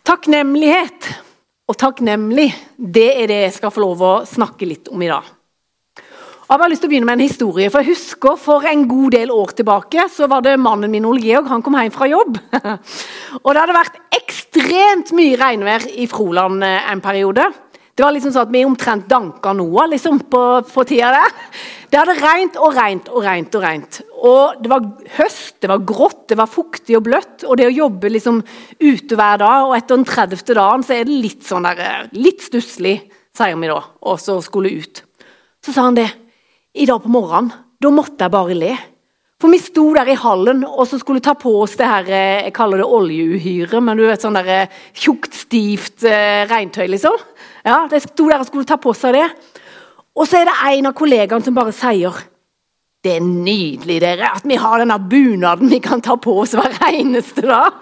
Takknemlighet og takknemlig, det det jeg skal få lov å snakke litt om i dag. Jeg har bare lyst til å begynne med en historie, for jeg husker for en god del år tilbake, så var det mannen min, Ole Georg, han kom hjem fra jobb. Og det hadde vært ekstremt mye regnvær i Froland en periode. Det var liksom sånn at vi omtrent danket noe liksom, på tida der. Det hadde regnet og regnet og regnet og regnet. Og det var høst, det var grått, det var fuktig og bløtt, og det å jobbe liksom ute hver dag, og etter den 30. dagen så det litt sånn der, litt stusslig, sier vi da, og så skulle ut. Så sa han det, i dag på morgenen, da måtte jeg bare le. For vi sto der i hallen, og så skulle ta på oss det her, jeg kaller det oljeuhyre, men du vet sånn der tjukt, stivt regntøy liksom. Ja, de sto der og skulle ta på seg det. Og så det en av kollegaene som bare sier, det nydelig dere, at vi har denne bunaden vi kan ta på oss hver eneste dag.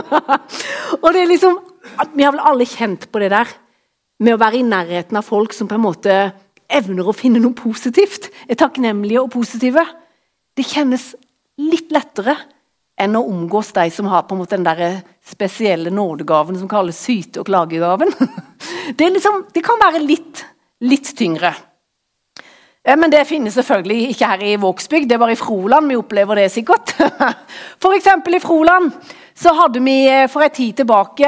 Og det liksom, vi har vel alle kjent på det der, med å være i nærheten av folk som på en måte evner å finne noe positivt, takknemlige og positive. Det kjennes litt lettere enn å omgås de som har på en måte den der spesielle nådegaven som kalles syte- og klagegaven. Det, liksom, det kan være litt tyngre. Men det finnes selvfølgelig ikke her i Vågsbygd, det var i Froland vi opplever det sikkert. For eksempel i Froland så hadde vi for en tid tilbake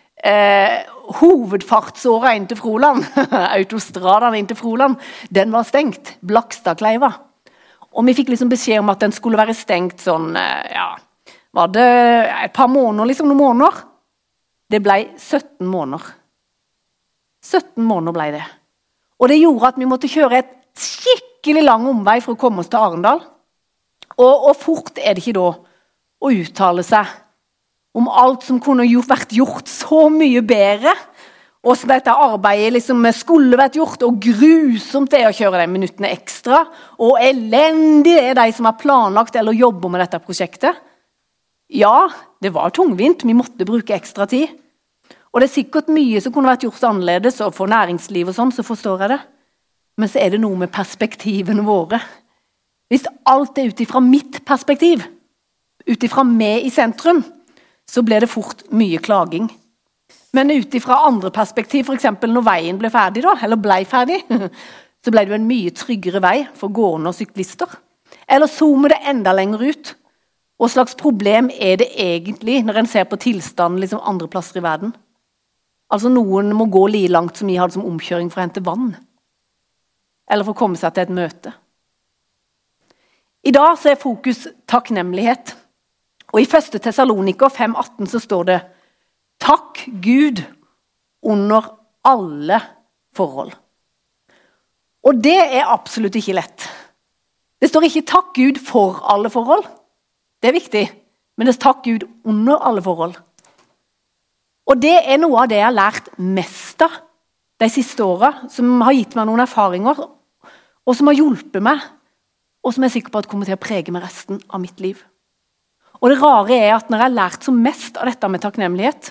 hovedfartsåret inn til Froland, autostraden inn til Froland, den var stengt, Blakstadkleiva. Og vi fikk liksom beskjed om at den skulle være stengt sånn, ja, var det et par måneder, liksom noen måneder? Det ble 17 måneder. 17 måneder ble det. Og det gjorde at vi måtte kjøre et skikkelig lang omvei for å komme oss til Arendal. Og fort det ikke da å uttale seg om alt som kunne vært gjort så mye bedre, og så dette arbeidet liksom skulle vært gjort, og grusomt det å kjøre de minuttene ekstra, og elendig det de som har planlagt eller jobber med dette prosjektet. Ja, det var tungvint, vi måtte bruke ekstra tid. Og det sikkert mye som kunne vært gjort annerledes, og for næringsliv og sånn, så forstår jeg det. Men så det noe med perspektivene våre. Hvis alt ut ifra mitt perspektiv, ut ifra meg i sentrum, så ble det fort mye klaging. Men ut ifra andre perspektiv, for eksempel når veien ble ferdig da, eller ble ferdig, så ble det en mye tryggere vei for gående og syklister. Eller zoomer det enda lenger ut. Hva slags problem det egentlig når en ser på tilstanden liksom andre plasser i verden? Altså noen må gå like langt som vi hadde som omkjøring for å hente vann. Eller for å komme seg til et møte. I dag så fokus takknemlighet. Og i 1. Tessaloniker 5,18 så står det «Takk Gud under alle forhold». Og det absolutt ikke lett. Det står ikke «Takk Gud for alle forhold». Det viktig, men det står «Takk Gud under alle forhold». Og det noe av det jeg har lært mest av de siste årene, som har gitt meg noen erfaringer, og som har hjulpet meg, og som jeg er sikker på at kommer til å prege meg resten av mitt liv. Og det rare at når jeg har lært som mest av dette med takknemlighet,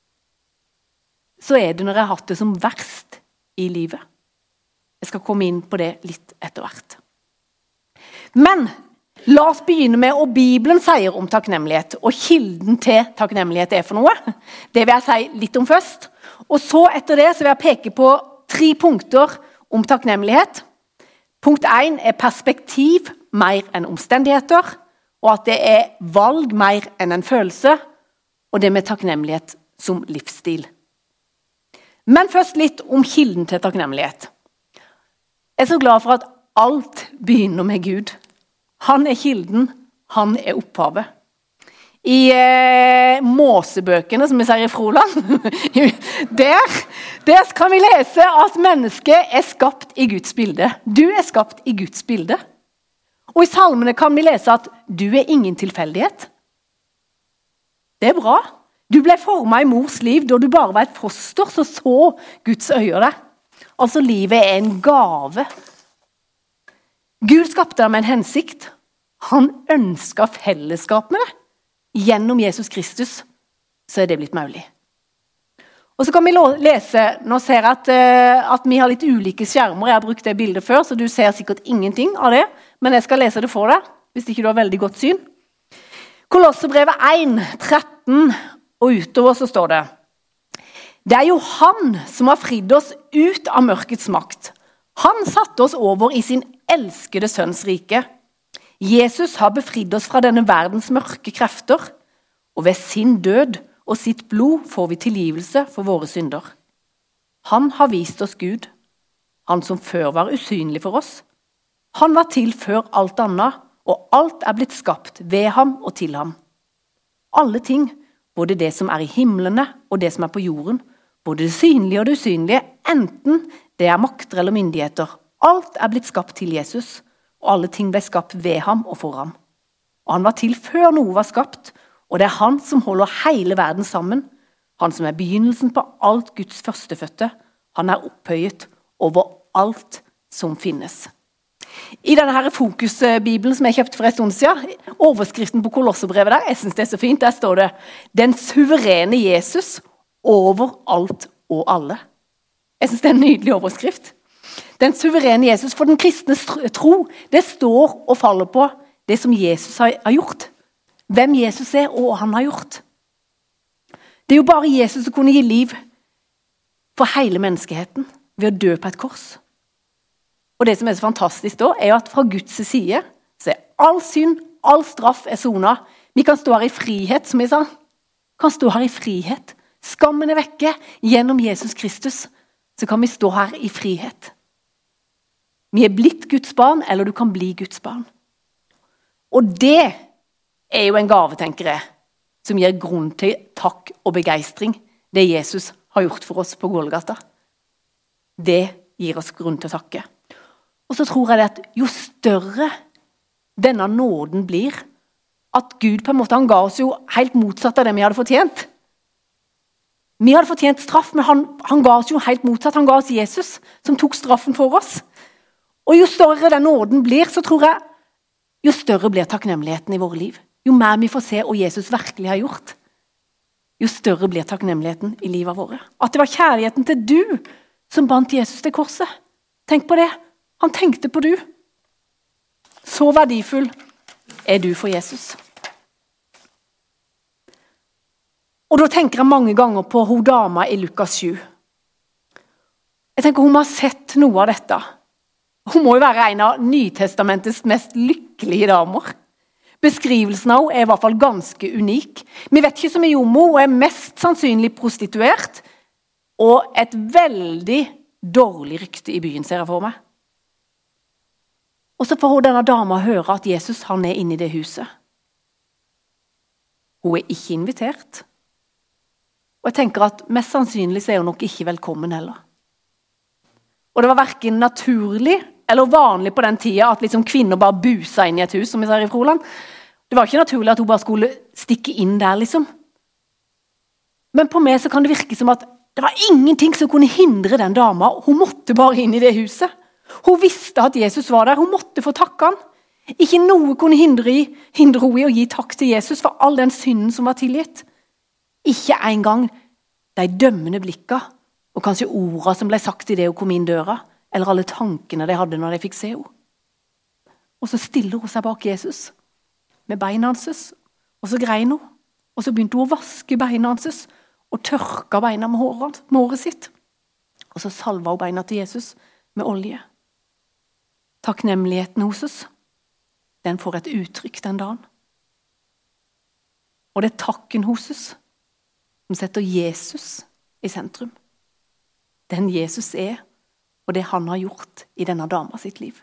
så det når jeg har hatt det som verst i livet. Jeg skal komme inn på det litt etter hvert. Men la oss begynne med hva Bibelen sier om takknemlighet, og kilden til takknemlighet for noe. Det vil jeg si litt om først. Og så etter det så vil jeg peke på 3 punkter om takknemlighet. Punkt 1 perspektiv mer enn omstendigheter, og at det valg mer enn en følelse, og det med takknemlighet som livsstil. Men først litt om kilden til takknemlighet. Jeg så glad for at alt begynner med Gud. Han kilden, han opphavet. I Måsebøkene, som vi sier i Froland, der kan vi lese at mennesket skapt i Guds bilde. Du skapt i Guds bilde. Og i salmene kan vi lese at du ingen tilfeldighet. Det bra. Du ble formet i mors liv, da du bare var et foster, så Guds øyne deg. Altså livet en gave. Gud skapte deg med en hensikt. Han ønsket fellesskap med deg. Gjennom Jesus Kristus så det blitt mulig. Og så kan vi lese, nå ser jeg at vi har litt ulike skjermer, jeg har brukt det bildet før, så du ser sikkert ingenting av det, men jeg skal lese det for deg, hvis ikke du har veldig godt syn. Kolossebrevet 1, 13 og utover så står det: Det jo han som har fridd oss ut av mørkets makt. Han satte oss over i sin elskede sønns rike. Jesus har befridd oss fra denne verdens mørke krefter, og ved sin død og sitt blod får vi tilgivelse for våre synder. Han har vist oss Gud, han som før var usynlig for oss. Han var til før alt annet, og alt blitt skapt ved ham og til ham. Alle ting, både det som i himlene og det som på jorden, både det synlige og det usynlige, enten det makter eller myndigheter, alt blitt skapt til Jesus, og alle ting ble skapt ved ham og for ham. Og han var til før noe var skapt, og det han som holder hele verden sammen, han som begynnelsen på alt Guds førstefødte, han opphøyet over alt som finnes. I denne her fokusbibelen som jeg kjøpte for en stund siden, overskriften på Kolosserbrevet der, jeg synes det så fint, der står det «Den suverene Jesus over alt og alle». Jeg synes det en nydelig overskrift. Den suverene Jesus, for den kristne tro, det står og faller på det som Jesus har gjort. Hvem Jesus og hva han har gjort. Det jo bare Jesus som kunne gi liv for hele menneskeheten ved å dø på et kors. Og det som så fantastisk da, jo at fra Guds side så all synd, all straff sonet. Vi kan stå her i frihet, som jeg sa. Kan stå her i frihet. Skammen vekke gjennom Jesus Kristus. Så kan vi stå her i frihet. Vi blitt Guds barn, eller du kan bli Guds barn. Og det jo en gave, tenker jeg, som gir grunn til takk og begeistring. Det Jesus har gjort for oss på Golgata. Det gir oss grunn til å takke. Og så tror jeg det at jo større denne nåden blir, at Gud på en måte, han ga oss jo helt motsatt av det vi hadde fortjent. Vi hadde fortjent straff, men han ga oss jo helt motsatt. Han ga oss Jesus, som tok straffen for oss. Og jo større den nåden blir, så tror jeg, jo større blir takknemligheten i våre liv. Jo mer vi får se hva Jesus virkelig har gjort, jo større blir takknemligheten i livet våre. At det var kjærligheten til du som bandt Jesus til korset. Tenk på det. Han tenkte på du. Så verdifull du for Jesus. Og da tenker jeg mange ganger på hun dama i Lukas 7. Jeg tenker hun må ha sett noe av dette. Hun må jo være en av Nytestamentets mest lykkelige damer. Beskrivelsen av henne i hvert fall ganske unik. Vi vet ikke så mye om henne. Hun mest sannsynlig prostituert, og et veldig dårlig rykte i byen, ser jeg for meg. Og så får denne dama høre at Jesus han inne i det huset. Hun ikke invitert. Og jeg tenker at mest sannsynlig så hun nok ikke velkommen heller. Og det var hverken naturlig eller vanlig på den tida at liksom kvinner bare busa inn i et hus, som vi sier i Froland. Det var ikke naturlig at hun bare skulle stikke inn der, liksom. Men på meg så kan det virke som at det var ingenting som kunne hindre den dama. Hun måtte bare inn i det huset. Hun visste at Jesus var der. Hun måtte få takke han. Ikke noe kunne hindre henne i å gi takk til Jesus for all den synden som var tilgitt. Ikke engang de dømmende blikka, og kanskje ordene som ble sagt i det hun kom inn døra, eller alle tankene de hadde når de fikk se henne. Og så stiller hun seg bak Jesus med beina hans, og så grein hun. Og så begynte hun å vaske beina hans, og tørka beina med håret sitt. Og så salva hun beina til Jesus med olje. Takknemligheten hos oss, den får et uttrykk den dagen. Og det takken hos oss som setter Jesus i sentrum. Den Jesus og det han har gjort i denne dama sitt liv.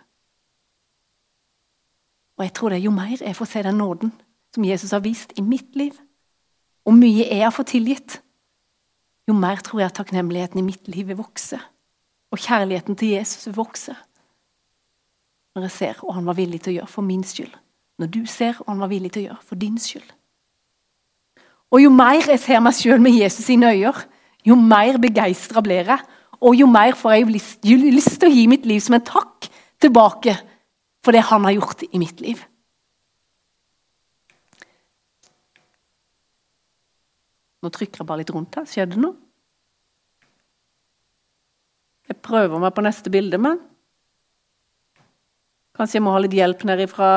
Og jeg tror det jo mer jeg får se den nåden som Jesus har vist i mitt liv, og mye jeg har fått tilgitt, jo mer tror jeg at takknemligheten i mitt liv vil vokse, og kjærligheten til Jesus vil vokse. Når jeg ser hva han var villig til å gjøre for min skyld. Når du ser hva han var villig til å gjøre for din skyld. Og jo mer jeg ser meg selv med Jesus sine øyne, jo mer begeistret blir jeg, og jo mer får jeg lyst til å gi mitt liv som en takk tilbake for det han har gjort i mitt liv. Nå trykker jeg bare litt rundt her. Skjer det noe? Jeg prøver meg på neste bilde, men kanskje jeg må ha litt hjelp nerifra.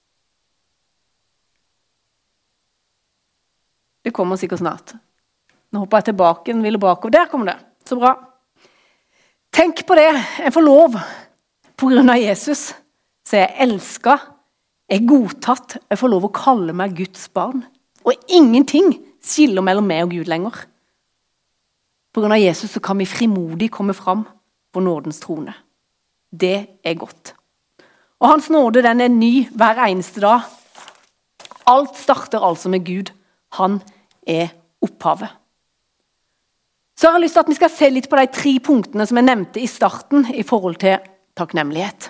Det kommer sikkert snart. Nå hopper jeg tilbake, den ville bakover. Der kom det. Så bra. Tenk på det. Jeg får lov, på grunn av Jesus, så jeg elsket, jeg er godtatt, jeg får lov å kalle meg Guds barn. Og ingenting skiller mellom meg og Gud lenger. På grunn av Jesus så kan vi frimodig komme fram på nådens trone. Det er godt. Og hans nåde, den er ny hver eneste dag. Alt starter altså med Gud. Han er opphavet. Så har jeg lyst til at vi skal se litt på de 3 punktene som jeg nevnte i starten i forhold til takknemlighet.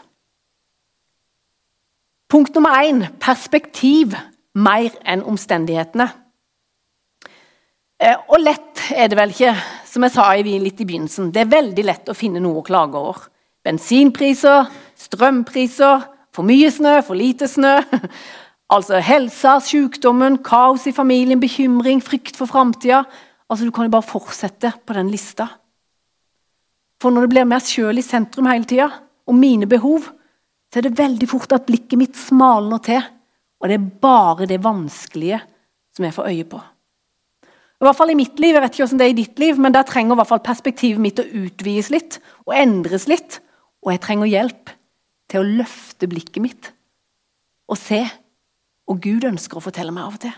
Punkt nummer 1, perspektiv mer enn omstendighetene. Og lett er det vel ikke, som jeg sa litt i begynnelsen. Det er veldig lett å finne noe å klage over. Bensinpriser, strømpriser, for mye snø, for lite snø. Altså helsa, sykdommen, kaos i familien, bekymring, frykt for fremtiden. Altså du kan jo bare fortsette på den lista. For når det blir mer selv i sentrum hele tiden, og mine behov, så er det veldig fort at blikket mitt smalner til. Og det er bare det vanskelige som jeg får øye på. I hvert fall i mitt liv, jeg vet ikke hvordan det er i ditt liv, men der trenger i hvert fall perspektivet mitt å utvides litt, og endres litt. Og jeg trenger hjelp til å løfte blikket mitt, og se, og Gud ønsker å fortelle meg av og til.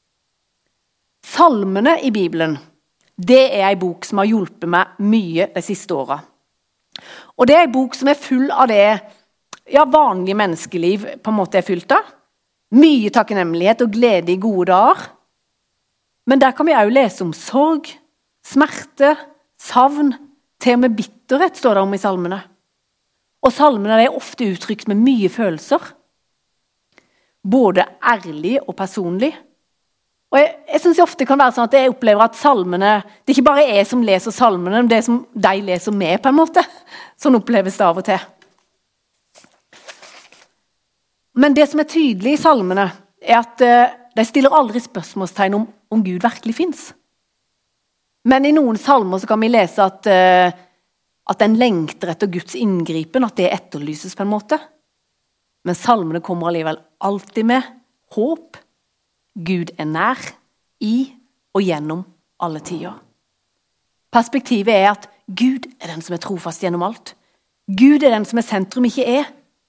Salmene i Bibelen, det er en bok som har hjulpet meg mye de siste årene. Og det er en bok som er full av det vanlige menneskeliv på en måte er fylt av. Mye takknemlighet og glede i gode dager. Men der kan vi også lese om sorg, smerte, savn, til og med bitterhet står det om i salmene. Og salmene er ofte uttrykt med mye følelser. Både ærlig og personlig. Og jeg synes ofte det kan være sånn at jeg opplever at salmene, det ikke bare er jeg som leser salmene, men det er som de leser med på en måte. Sånn oppleves det av og til. Men det som er tydelig i salmene, er at de stiller aldri spørsmålstegn om Gud virkelig finnes. Men i noen salmer så kan vi lese at den lengter etter Guds inngripen, at det etterlyses på en måte. Men salmene kommer alligevel alltid med håp. Gud er nær, i og gjennom alle tider. Perspektivet er at Gud er den som er trofast gjennom alt. Gud er den som er sentrum, ikke er.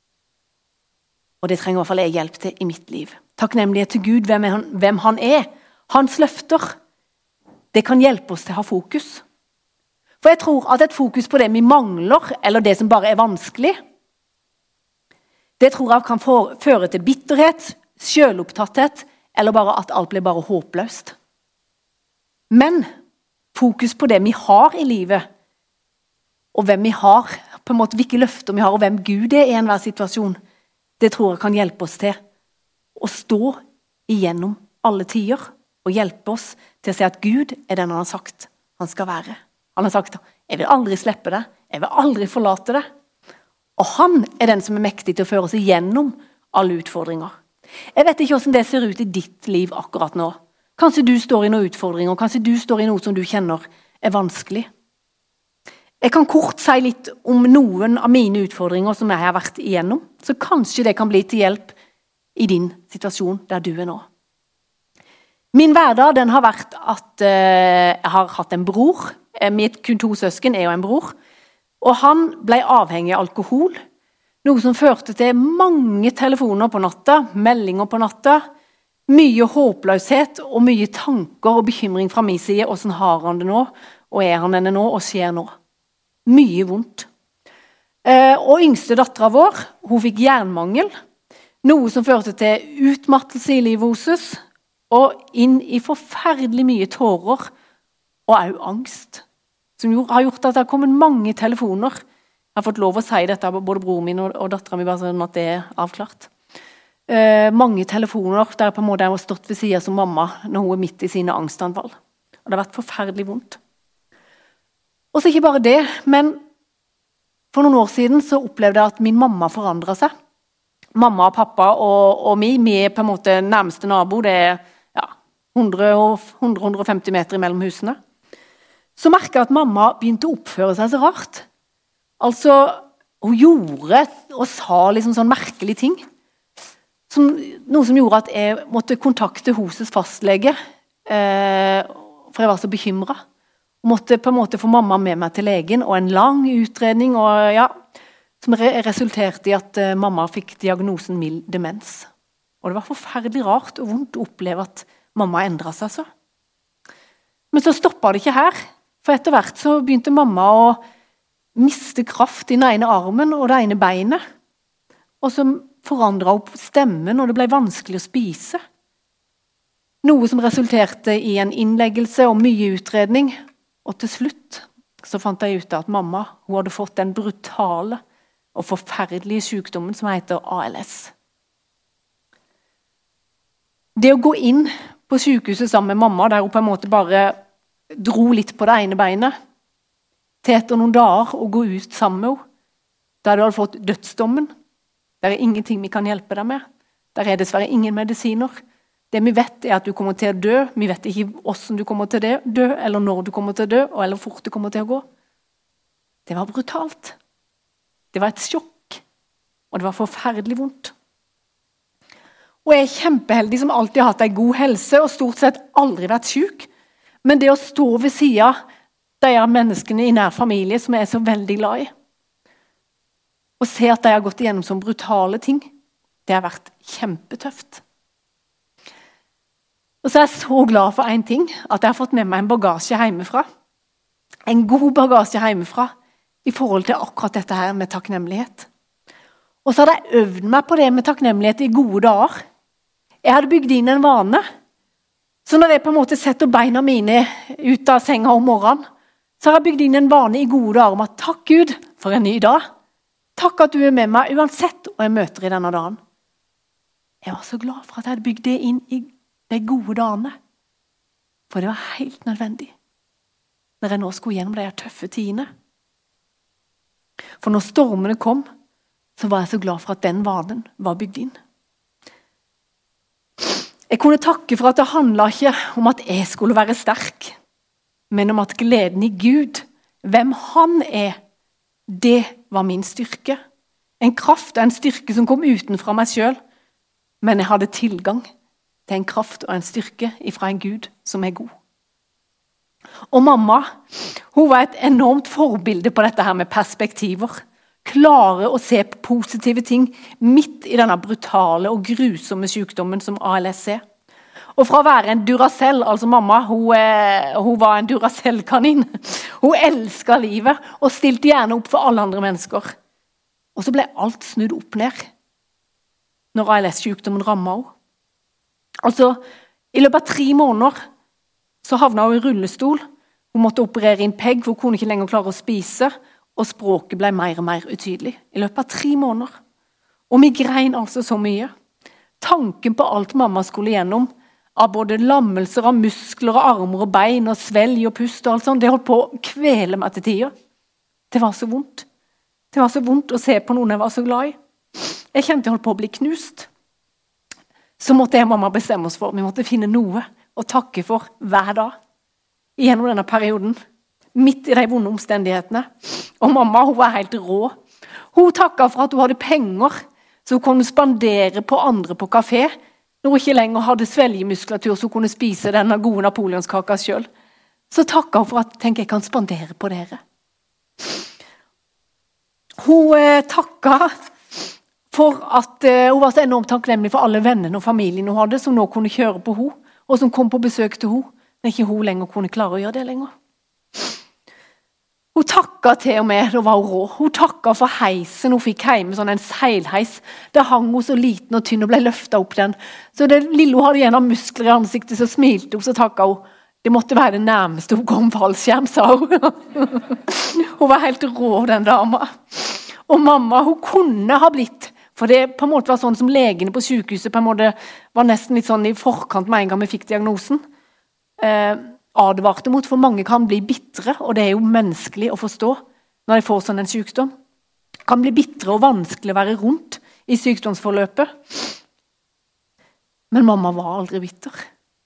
Og det trenger i hvert fall jeg hjelp til i mitt liv. Takknemlighet til Gud, hvem han er. Hans løfter. Det kan hjelpe oss til å ha fokus. For jeg tror at et fokus på det vi mangler, eller det som bare er vanskelig, det tror jeg kan føre til bitterhet, selvopptatthet, eller bare at alt blir bare håpløst. Men fokus på det vi har i livet, og hvem vi har, på en måte hvilke løfter vi har, og hvem Gud er i enhver situasjon, det tror jeg kan hjelpe oss til å stå igjennom alle tider, og hjelpe oss til å se at Gud er den han har sagt han skal være. Han har sagt, jeg vil aldri slippe det, jeg vil aldri forlate det. Og han er den som er mektig til å føre oss igjennom alle utfordringer. Jeg vet ikke hvordan det ser ut i ditt liv akkurat nå. Kanskje du står i noen utfordringer, kanskje du står i noe som du kjenner er vanskelig. Jeg kan kort si litt om noen av mine utfordringer som jeg har vært igjennom, så kanskje det kan bli til hjelp i din situasjon der du er nå. Min hverdag den har vært at jeg har hatt en bror, mitt kun 2 søsken er jo en bror, og han ble avhengig av alkohol, noe som førte til mange telefoner på natta, meldinger på natta, mye håpløshet og mye tanker og bekymring fra min side. Hvordan har han det nå? Og er han denne nå? Og skjer nå? Mye vondt. Og yngste datteren vår, hun fikk jernmangel, noe som førte til utmattelse i livet hos, og inn i forferdelig mye tårer og også angst, som har gjort at det har kommet mange telefoner. Jeg har fått lov å si dette, både broren min og datteren min, bare sånn at det er avklart. Mange telefoner der på en måte jeg har stått ved siden som mamma når hun er midt i sine angstanfall. Og det har vært forferdelig vondt. Og så ikke bare det, men for noen år siden så opplevde jeg at min mamma forandret seg. Mamma og pappa og vi er på en måte nærmeste nabo, det er 100-150 meter mellom husene. Så merket jeg at mamma begynte å oppføre seg så rart. Altså, hun gjorde og sa liksom sånn merkelige ting. Noe som gjorde at jeg måtte kontakte hosets fastlege for jeg var så bekymret. Og måtte på en måte få mamma med meg til legen, og en lang utredning, og ja, som resulterte i at mamma fikk diagnosen mild demens. Og det var forferdelig rart og vondt å oppleve at mamma endret seg så. Men så stoppet det ikke her, for etter hvert så begynte mamma å miste kraft i den ene armen og det ene beinet, og så forandret opp stemmen, og det ble vanskelig å spise. Noe som resulterte i en innleggelse og mye utredning, og til slutt så fant jeg ut at mamma hun hadde fått den brutale og forferdelige sykdommen som heter ALS. Det å gå inn på sykehuset sammen med mamma, der hun på en måte bare dro litt på det ene beinet, til etter noen dager å gå ut sammen med henne, der du hadde fått dødsdommen. Der ingenting vi kan hjelpe deg med. Der dessverre ingen medisiner. Det vi vet at du kommer til å dø. Vi vet ikke hvordan du kommer til å dø, eller når du kommer til å dø, eller hvor fort du kommer til å gå. Det var brutalt. Det var et sjokk, og det var forferdelig vondt. Og jeg kjempeheldig som alltid har hatt en god helse, og stort sett aldri vært syk. Men det å stå ved siden av de menneskene i nær familie som jeg er så veldig glad i, og se at de har gått igjennom sånne brutale ting, det har vært kjempetøft. Og så er jeg så glad for en ting, at jeg har fått med meg en bagasje hjemmefra. En god bagasje hjemmefra i forhold til akkurat dette her med takknemlighet. Og så hadde jeg øvd meg på det med takknemlighet i gode dager. Jeg hadde bygd inn en vane. Så når jeg på en måte setter beina mine ut av senga om morgenen, så har jeg bygd inn en vane i gode dager om at takk Gud for en ny dag. Takk at du er med meg uansett hva jeg møter i denne dagen. Jeg var så glad for at jeg hadde bygd det inn i de gode dagene. For det var helt nødvendig. Når jeg nå skulle gjennom de tøffe tidene. For når stormene kom, så var jeg så glad for at den vanen var bygd inn. Jeg kunne takke for at det handlet ikke om at jeg skulle være sterk, men om at gleden i Gud, hvem han er, det var min styrke. En kraft og en styrke som kom utenfra meg selv, men jeg hadde tilgang til en kraft og en styrke ifra en Gud som er god. Og mamma, hun var et enormt forbilde på dette her med perspektiver. Klare å se på positive ting midt i denne brutale og grusomme sykdommen som ALS er. Og fra å være en Duracell, altså mamma, hun var en Duracell-kanin. Hun elsket livet og stilte gjerne opp for alle andre mennesker. Og så ble alt snudd opp ned når ALS-sykdommen rammet henne. Altså, i løpet av 3 måneder så havnet hun i rullestol. Hun måtte operere inn pegg, for hun kunne ikke lenger klare å spise, og språket ble mer og mer utydelig. I løpet av 3 måneder. Og vi grein altså så mye. Tanken på alt mamma skulle gjennom, av både lammelser, av muskler, av armer og bein, og svelg og pust og alt sånt, det holdt på å kvele meg til tider. Det var så vondt. Det var så vondt å se på noen jeg var så glad i. Jeg kjente jeg holdt på å bli knust. Så måtte jeg og mamma bestemme oss for, vi måtte finne noe å takke for hver dag. Gjennom denne perioden, midt i de vonde omstendighetene. Og mamma, hun var helt rå. Hun takket for at hun hadde penger, så hun kunne spandere på andre på kafé, når hun ikke lenger hadde svelgemuskulatur, så hun kunne spise denne gode napoleonskaka selv. Så takket hun for at, tenk, jeg kan spandere på dere. Hun takket for at hun var så enormt takknemlig for alle vennene og familien hun hadde, som nå kunne kjøre på henne, og som kom på besøk til henne, men ikke hun lenger kunne klare å gjøre det lenger. Hun takket til og med, da var hun rå. Hun takket for heisen hun fikk hjemme, sånn en seilheis. Der hang hun så liten og tynn og ble løftet opp den. Så det lille hun hadde igjen av muskler i ansiktet, så smilte hun, så takket hun. Det måtte være det nærmeste hun kom fallskjerm, sa hun. Hun var helt rå, den dama. Og mamma, hun kunne ha blitt, for det på en måte var sånn som legene på sykehuset på en måte var nesten litt sånn i forkant med en gang vi fikk diagnosen. Advarte mot, for mange kan bli bittre, og det er jo menneskelig å forstå når de får sånn en sykdom. Kan bli bittre og vanskelig å være rundt i sykdomsforløpet. Men mamma var aldri bitter.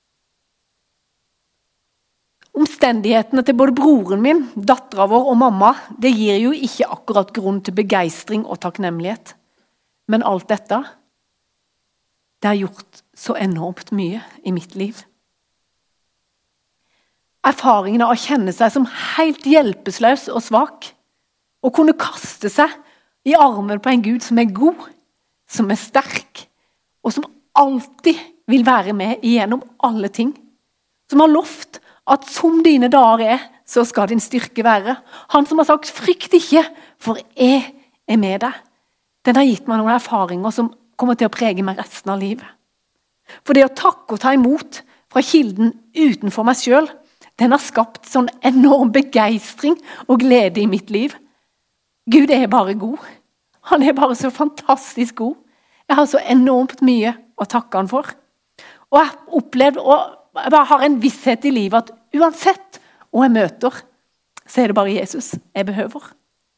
Omstendighetene til både broren min, datteren vår og mamma, det gir jo ikke akkurat grunn til begeistring og takknemlighet. Men alt dette, det har gjort så enormt mye i mitt liv. erfaringen av å kjenne seg som helt hjelpeløs og svak, og kunne kaste seg i armen på en Gud som god, som sterk, og som alltid vil være med igjennom alle ting. Som har lovt at som dine dager så skal din styrke være. Han som har sagt, frykt ikke, for jeg med deg. Den har gitt meg noen erfaringer som kommer til å prege meg resten av livet. For det å takke og ta imot fra kilden utenfor meg selv, den har skapt sånn enorm begeistring og glede i mitt liv. Gud bare god. Han bare så fantastisk god. Jeg har så enormt mye å takke han for. Og jeg har opplevd, og jeg bare har en visshet i livet at uansett hva jeg møter, så det bare Jesus jeg behøver.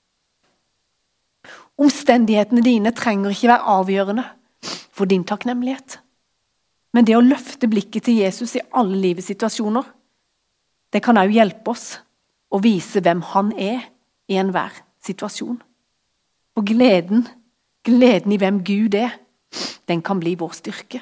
Omstendighetene dine trenger ikke være avgjørende for din takknemlighet. Men det å løfte blikket til Jesus i alle livets situasjoner, det kan også hjelpe oss å vise hvem han i enhver situasjon. Og gleden i hvem Gud den kan bli vår styrke.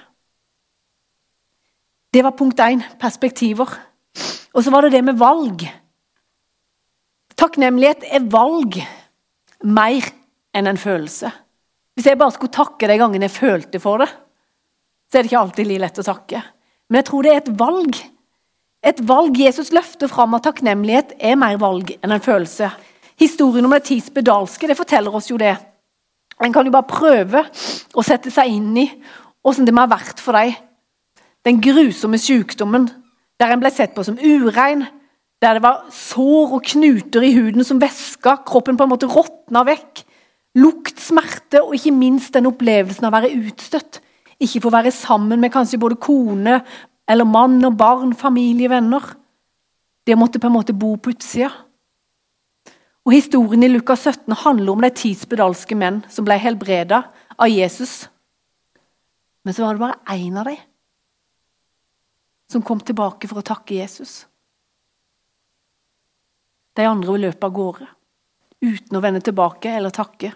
Det var punkt 1, perspektiver. Og så var det med valg. Takknemlighet valg mer enn en følelse. Hvis jeg bare skulle takke de gangene jeg følte for det, så det ikke alltid like lett å takke. Men jeg tror det et valg. Et valg Jesus løfter fram av takknemlighet mer valg enn en følelse. Historien om det 10 spedalske, det forteller oss jo det. En kan jo bare prøve å sette seg inn i hvordan det må ha vært for deg. Den grusomme sykdommen, der en ble sett på som urein, der det var sår og knuter i huden som væska, kroppen på en måte råtnet vekk, lukt, smerte og ikke minst den opplevelsen av å være utstøtt. Ikke få være sammen med kanskje både kone, eller mann og barn, familie, venner. Det måtte på en måte bo på utsida. Og historien i Lukas 17 handler om de 10 spedalske menn som ble helbredet av Jesus. Men så var det bare en av dem som kom tilbake for å takke Jesus. De andre løp av gårde, uten å vende tilbake eller takke.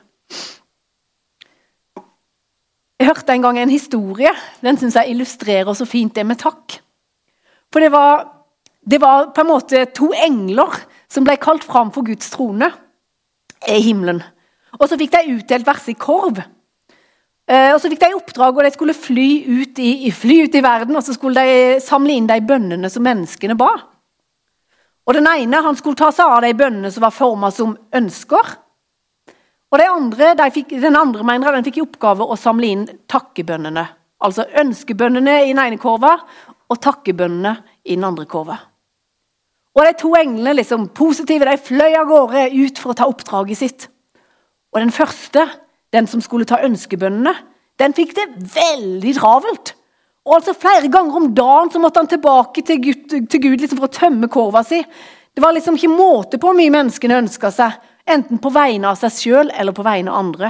Jeg hørte en gang en historie, den synes jeg illustrerer så fint det med takk. For det var på en måte 2 engler som ble kalt fram for Guds trone i himmelen. Og så fikk de utdelt hver sin korv. Og så fikk de oppdrag, og de skulle fly ut i verden, og så skulle de samle inn de bønnene som menneskene ba. Og den ene, han skulle ta seg av de bønnene som var formet som ønsker. Og den andre mener den fikk i oppgave å samle inn takkebønnene. Altså ønskebønnene i den ene korva, og takkebønnene i den andre korva. Og de 2 englene, liksom positive, de fløy av gårde ut for å ta oppdraget sitt. Og den første, den som skulle ta ønskebønnene, den fikk det veldig travelt. Og altså flere ganger om dagen så måtte han tilbake til Gud liksom for å tømme korva si. Det var liksom ikke måte på hvor mye menneskene ønsket seg, enten på vegne av seg selv eller på vegne av andre.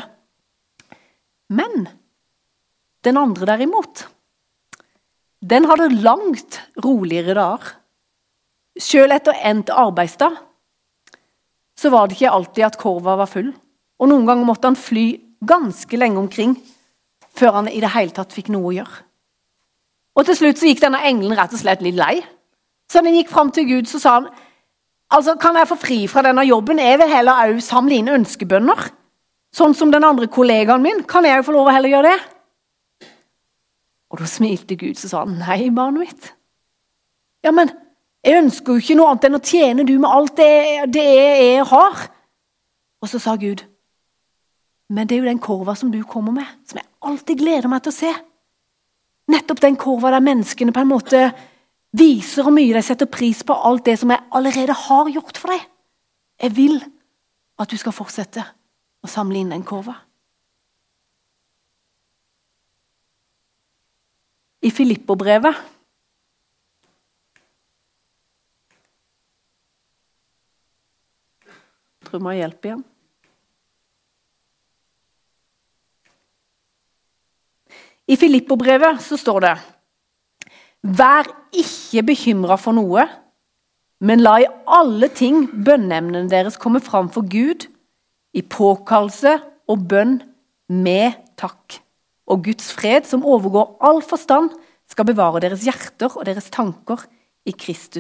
Men den andre derimot, den hadde langt roligere dager. Selv etter endt arbeidsdag, så var det ikke alltid at korva var full. Og noen ganger måtte han fly ganske lenge omkring, før han i det hele tatt fikk noe å gjøre. Og til slutt så gikk denne engelen rett og slett litt lei. Så han gikk frem til Gud, så sa han, altså kan jeg få fri fra denne jobben? Jeg vil heller også samle inn ønskebønner. Sånn som den andre kollegaen min, kan jeg jo få lov å heller gjøre det? Og da smilte Gud, så sa han, nei, barnet mitt. Ja, men jeg ønsker jo ikke noe annet enn å tjene du med alt det jeg har. Og så sa Gud, men det er jo den korva som du kommer med, som jeg alltid gleder meg til å se. Nettopp den korva der menneskene på en måte viser hvor mye de setter pris på alt det som jeg allerede har gjort for deg. Jeg vil at du skal fortsette å samle inn den korva. I Filipperbrevet jeg tror jeg må ha hjelp igjen. I Filipperbrevet så står det: Vær ikke bekymret for noe, men la i alle ting bønneemnene deres komme fram for Gud i påkallelse og bønn med takk. Og Guds fred, som overgår all forstand, skal bevare deres hjerter og deres tanker i Kristus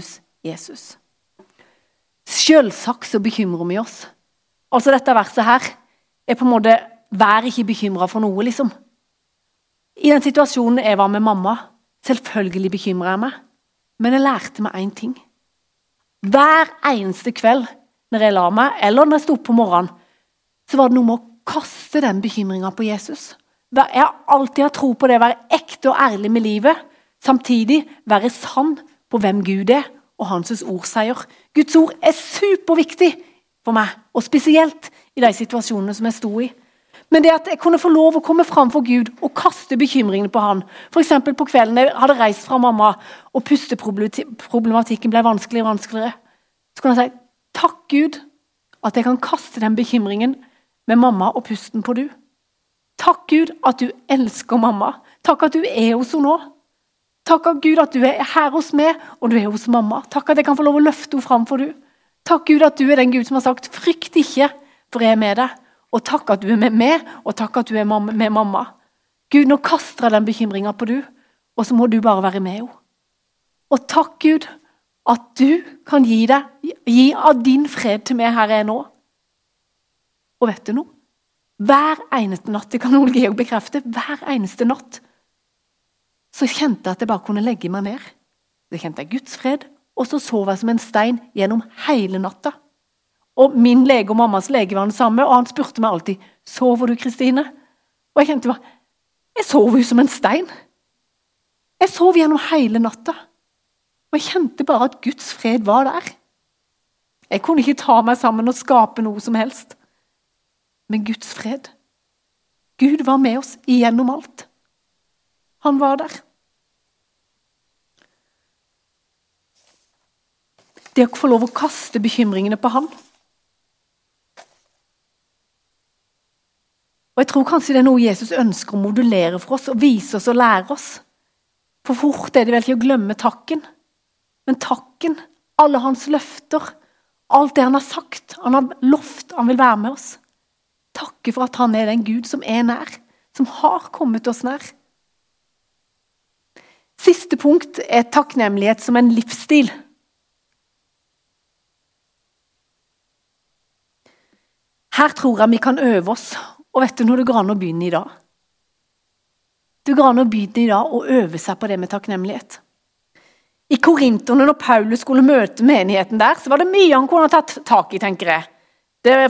Jesus. Selvsagt så bekymrer vi oss. Altså dette verset her på en måte, vær ikke bekymret for noe liksom. I den situasjonen jeg var med mamma, selvfølgelig bekymret jeg meg, men jeg lærte meg en ting. Hver eneste kveld når jeg la meg, eller når jeg stod opp på morgenen, så var det noe med å kaste den bekymringen på Jesus. Jeg har alltid hatt tro på det, være ekte og ærlig med livet, samtidig være sann på hvem Gud og hans ord sier. Guds ord superviktig for meg, og spesielt i de situasjonene som jeg stod i. Men det at jeg kunne få lov å komme fram for Gud og kaste bekymringene på han. For eksempel på kvelden jeg hadde reist fra mamma, og pusteproblematikken ble vanskeligere og vanskeligere. Så kunne jeg si, takk Gud, at jeg kan kaste den bekymringen med mamma og pusten på du. Takk Gud at du elsker mamma. Takk at du hos henne nå. Takk Gud at du her hos meg, og du hos mamma. Takk at jeg kan få lov å løfte henne fram for du. Takk Gud at du den Gud som har sagt, frykt ikke, for jeg med deg. Og takk at du med meg, og takk at du med mamma. Gud, nå kaster jeg den bekymringen på du, og så må du bare være med henne. Og takk Gud at du kan gi av din fred til meg her jeg nå. Og vet du noe? Hver eneste natt, det kan Ole Georg bekrefte, hver eneste natt, så kjente jeg at jeg bare kunne legge meg ned. Så kjente jeg Guds fred, og så sov jeg som en stein gjennom hele natta. Og min lege og mammas lege var den samme, og han spurte meg alltid, sover du, Kristine? Og jeg kjente bare, jeg sov jo som en stein. Jeg sov gjennom hele natta. Og jeg kjente bare at Guds fred var der. Jeg kunne ikke ta meg sammen og skape noe som helst. Men Guds fred. Gud var med oss igjennom alt. Han var der. Det å få lov å kaste bekymringene på han. Og jeg tror kanskje det er noe Jesus ønsker å modulere for oss, og vise oss og lære oss. For fort det vel ikke å glemme takken. Men takken, alle hans løfter, alt det han har sagt, han har lovt, han vil være med oss. Takke for at han den Gud som nær, som har kommet oss nær. Siste punkt takknemlighet som en livsstil. Her tror jeg vi kan øve oss, og vet du når det går an å begynne i dag? Det går an å begynne i dag og øve seg på det med takknemlighet. I Korinterne, når Paulus skulle møte menigheten der, så var det mye han kunne ha tatt tak i, tenker jeg.